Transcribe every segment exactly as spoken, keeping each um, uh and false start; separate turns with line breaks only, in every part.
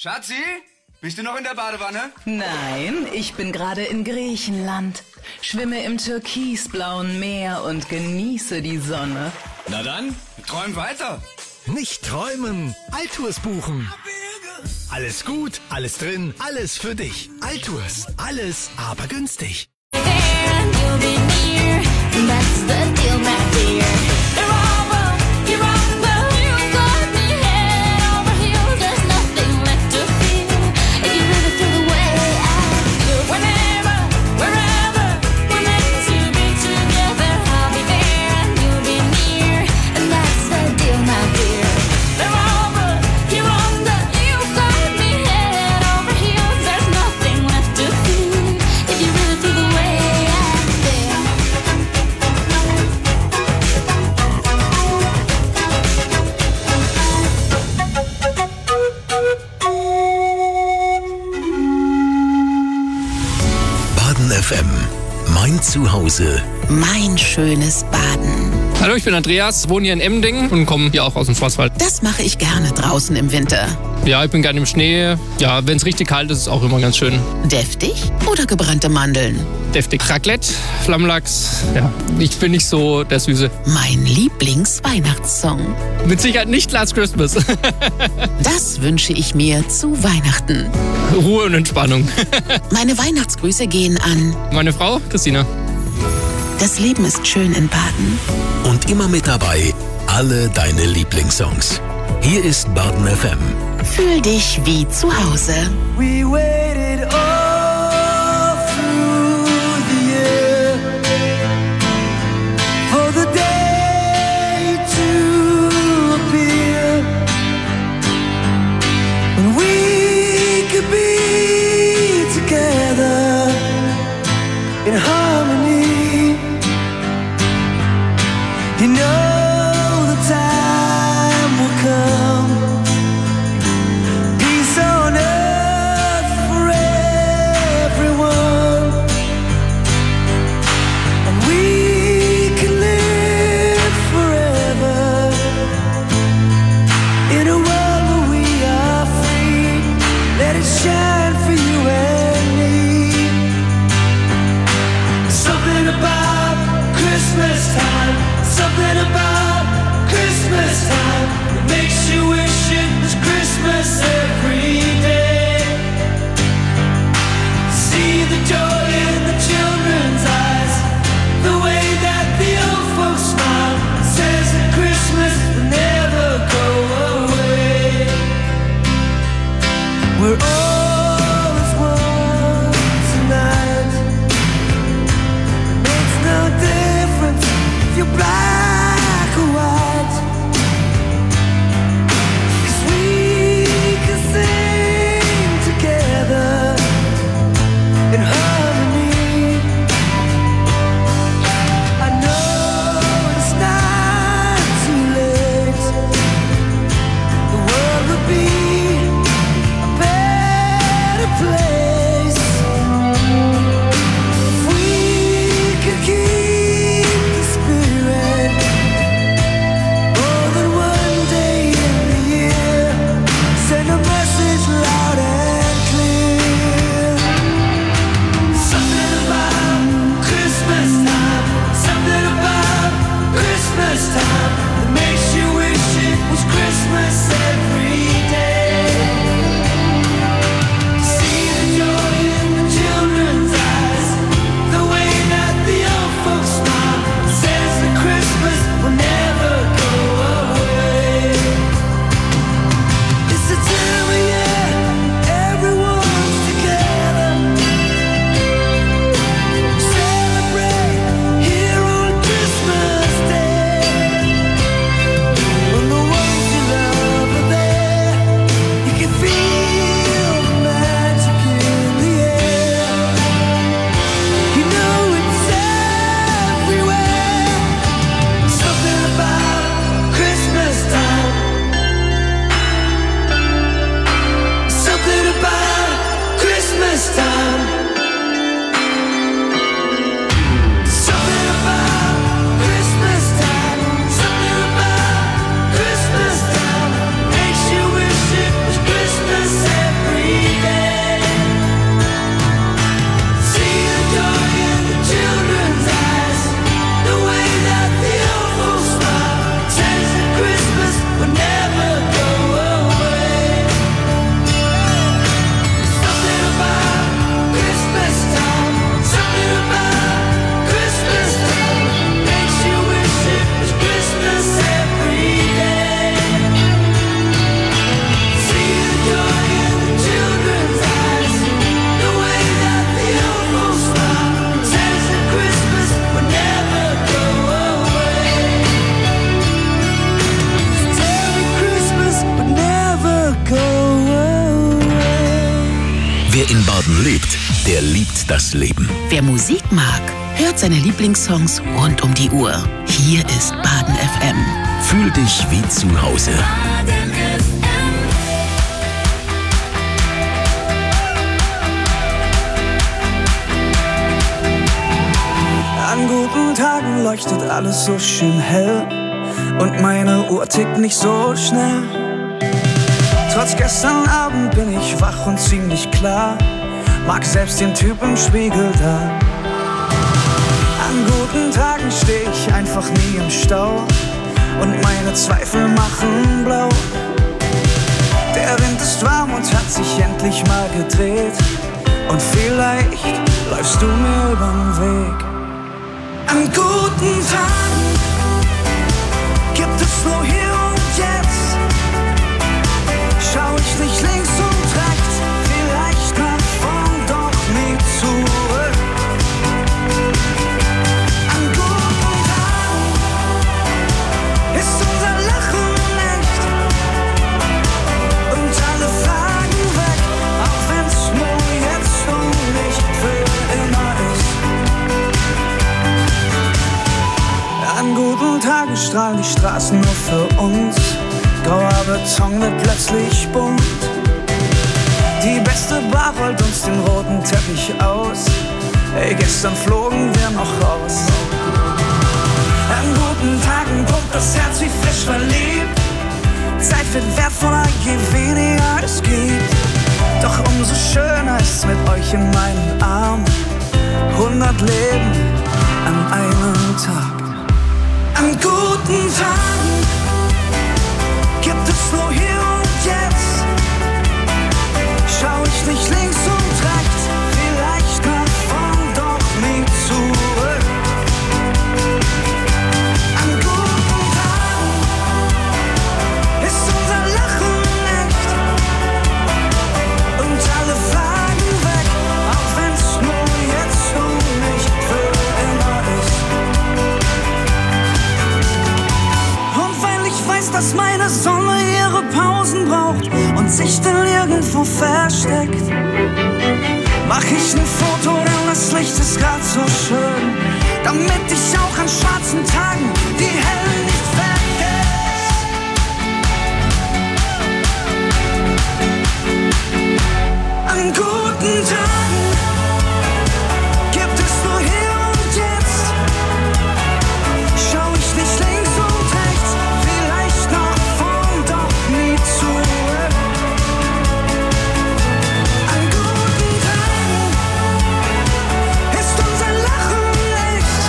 Schatzi, bist du noch in der Badewanne?
Nein, ich bin gerade in Griechenland. Schwimme im türkisblauen Meer und genieße die Sonne.
Na dann, träum weiter.
Nicht träumen, Altours buchen. Alles gut, alles drin, alles für dich. Altours, alles aber günstig.
F M. Mein Zuhause.
Mein schönes Baden.
Hallo, ich bin Andreas, wohne hier in Emmendingen und komme hier auch aus dem Schwarzwald.
Das mache ich gerne draußen im Winter.
Ja, ich bin gerne im Schnee. Ja, wenn es richtig kalt ist, ist es auch immer ganz schön.
Deftig oder gebrannte Mandeln?
Deftig. Raclette, Flammlachs. Ja, ich bin nicht so der Süße.
Mein Lieblingsweihnachtssong.
Mit Sicherheit nicht Last Christmas.
Das wünsche ich mir zu Weihnachten.
Ruhe und Entspannung.
Meine Weihnachtsgrüße gehen an
meine Frau, Christina.
Das Leben ist schön in Baden.
Und immer mit dabei alle deine Lieblingssongs. Hier ist Baden F M.
Fühl dich wie zu Hause.
We waited all through the year for the day to appear when we could be together in harmony. You know the time will come, peace on earth for everyone, and we can live forever in a world where we are free. Let it shine for you and me. Something about Christmas time. Something about Christmas time that makes you wish it was Christmas every day. See the joy in the children's eyes, the way that the old folks smile, says that Christmas will never go away. We're all as one tonight. Makes no difference if you're blind.
Wer in Baden lebt, der liebt das Leben.
Wer Musik mag, hört seine Lieblingssongs rund um die Uhr. Hier ist Baden F M.
Fühl dich wie zu Hause.
An guten Tagen leuchtet alles so schön hell und meine Uhr tickt nicht so schnell. Trotz gestern Abend bin ich wach und ziemlich klar, mag selbst den Typ im Spiegel da. An guten Tagen steh ich einfach nie im Stau und meine Zweifel machen blau. Der Wind ist warm und hat sich endlich mal gedreht und vielleicht läufst du mir übern Weg. An guten Tagen gibt es nur hier und jetzt. Schau ich nicht links und rechts, vielleicht nach vorn, doch nie zurück. An guten Tagen ist unser Lachen echt und alle Fragen weg, auch wenn's nur jetzt und nicht für immer ist. An guten Tagen strahlen die Straßen nur für uns. Grauer Beton wird plötzlich bunt. Die beste Bar rollt uns den roten Teppich aus. Ey, gestern flogen wir noch raus. An guten Tagen pumpt das Herz wie frisch verliebt. Zeit wird wertvoller, je weniger es gibt. Doch umso schöner ist's mit euch in meinen Armen. Hundert Leben an einem Tag. An guten Tagen gibt es nur hier und jetzt. Schau ich nicht links und rechts, vielleicht nach vorn, doch nie zurück. An guten Tagen ist unser Lachen echt und alle Fragen weg, auch wenn's nur jetzt und nicht für immer ist. Und weil ich weiß, dass meine Sonne ihre Pausen braucht und sich dann irgendwo versteckt, mach ich ein Foto, denn das Licht ist grad so schön, damit ich auch an schwarzen Tagen die Helle nicht vergesse. An guten Tagen gibt es nur hier und jetzt. Schau ich nicht links und rechts, vielleicht nach vorn, doch nie zurück. An guten Tagen ist unser Lachen echt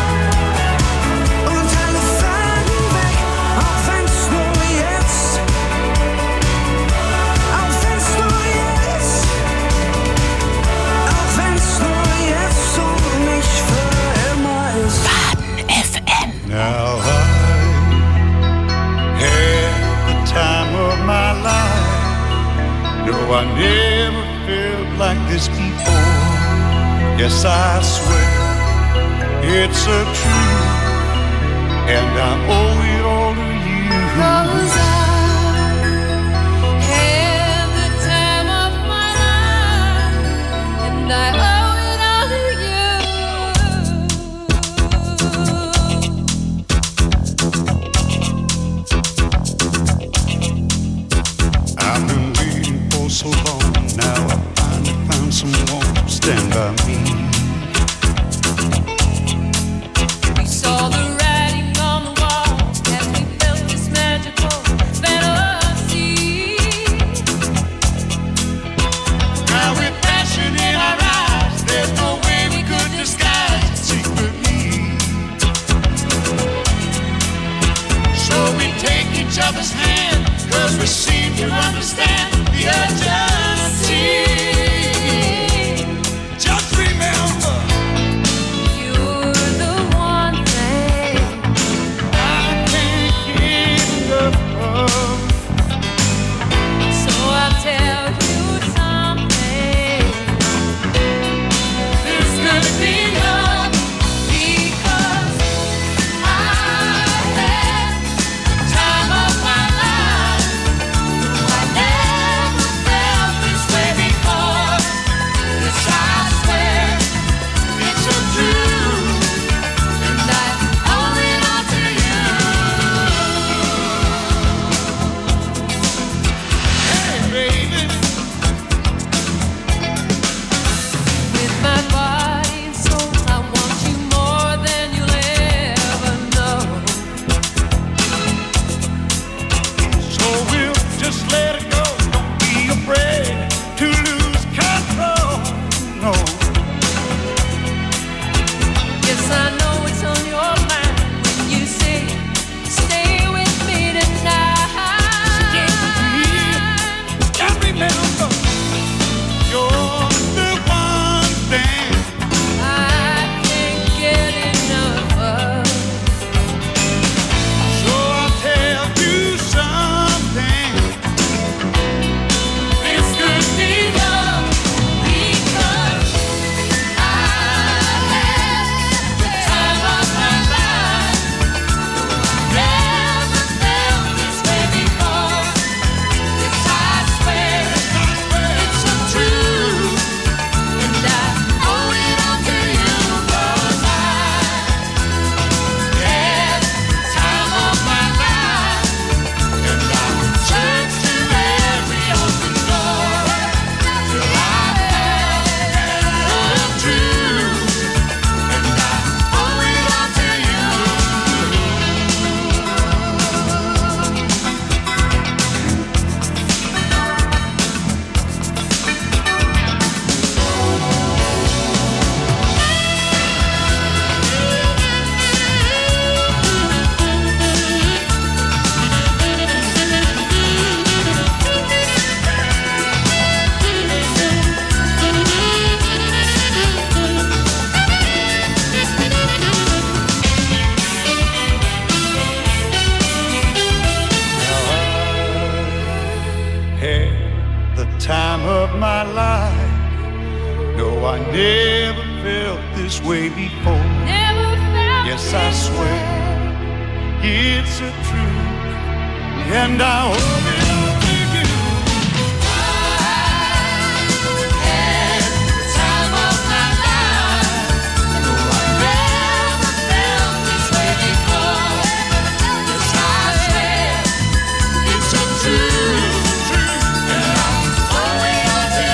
und alle Fragen weg, auch wenn's nur jetzt, auch wenn's nur jetzt, auch wenn's nur jetzt und nicht für immer ist.
Baden F M.
Now I had the time of my life. No, I never felt like this before. Yes, I swear it's a truth, and I owe it all to you.
'Cause I had the time of my life, and I owe it all to
I've been waiting for so long. Now I finally found someone to stand by me.
We saw the writing on the wall as we felt this magical fantasy.
Now with passion in our eyes, there's no way we could disguise it secretly. So we take each other's hand, 'cause we seem to understand the urgency. Just remember time of my life. No, I never felt this way before.
Never felt
Yes, I swear it's a truth, and I hope it don't take you.
time of my life. No, I never felt this way before. Yes, I swear it's a truth, and I'm only until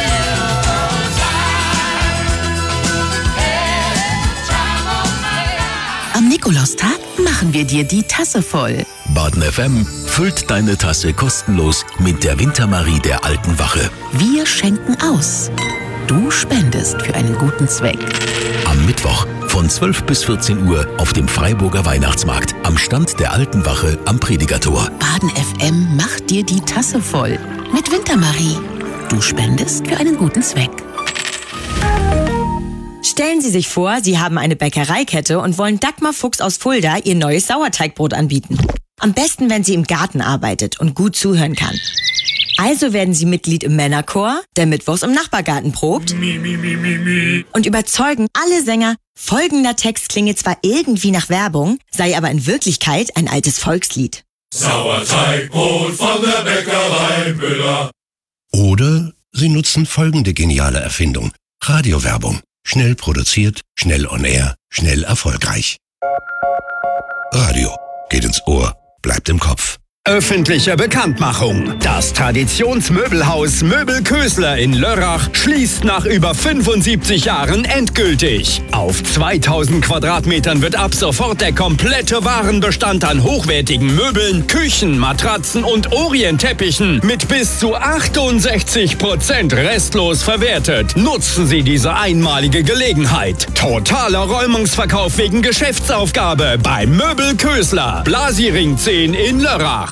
Am Nikolaustag machen wir dir die Tasse voll.
Baden F M füllt deine Tasse kostenlos mit der Wintermarie der Alten Wache.
Wir schenken aus. Du spendest für einen guten Zweck.
Am Mittwoch von zwölf bis vierzehn Uhr auf dem Freiburger Weihnachtsmarkt am Stand der Alten Wache am Predigertor.
Baden F M macht dir die Tasse voll mit Wintermarie. Du spendest für einen guten Zweck.
Stellen Sie sich vor, Sie haben eine Bäckereikette und wollen Dagmar Fuchs aus Fulda Ihr neues Sauerteigbrot anbieten. Am besten, wenn sie im Garten arbeitet und gut zuhören kann. Also werden Sie Mitglied im Männerchor, der mittwochs im Nachbargarten probt und überzeugen alle Sänger, folgender Text klinge zwar irgendwie nach Werbung, sei aber in Wirklichkeit ein altes Volkslied.
Sauerteigbrot von der Bäckerei Müller.
Oder Sie nutzen folgende geniale Erfindung. Radiowerbung. Schnell produziert, schnell on air, schnell erfolgreich. Radio. Geht ins Ohr, bleibt im Kopf.
Öffentliche Bekanntmachung. Das Traditionsmöbelhaus Möbel Kösler in Lörrach schließt nach über fünfundsiebzig Jahren endgültig. Auf zweitausend Quadratmetern wird ab sofort der komplette Warenbestand an hochwertigen Möbeln, Küchen, Matratzen und Orientteppichen mit bis zu achtundsechzig Prozent restlos verwertet. Nutzen Sie diese einmalige Gelegenheit. Totaler Räumungsverkauf wegen Geschäftsaufgabe bei Möbel Kösler. Blasiring zehn in Lörrach.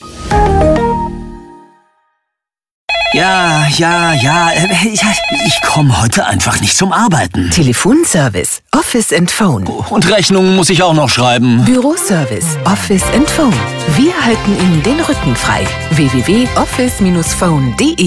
Ja, ja, ja, ich, ich komme heute einfach nicht zum Arbeiten.
Telefonservice, Office and Phone.
Und Rechnungen muss ich auch noch schreiben.
Büroservice, Office and Phone. Wir halten Ihnen den Rücken frei. w w w punkt office Bindestrich phone punkt de